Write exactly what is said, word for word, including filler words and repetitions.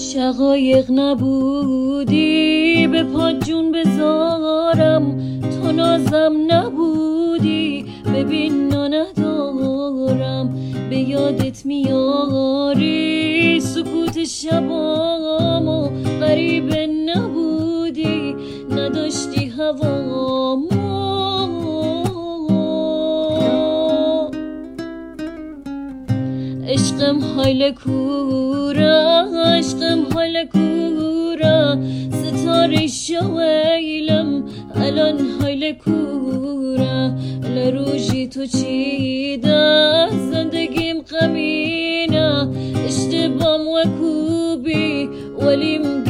شقایق نبودی به پا جون بذارم، تو نازم نبودی ببین نا ندارم. به یادت میاری سکوت شبامو، غریبه نبودی نداشتی هوامو. عشقم حال کورا، عشقم حال کورا، ستاره شویلم الان حال کورا. لروژی تو چیده زندگیم غمینه، اشتبام و کوبی ولیم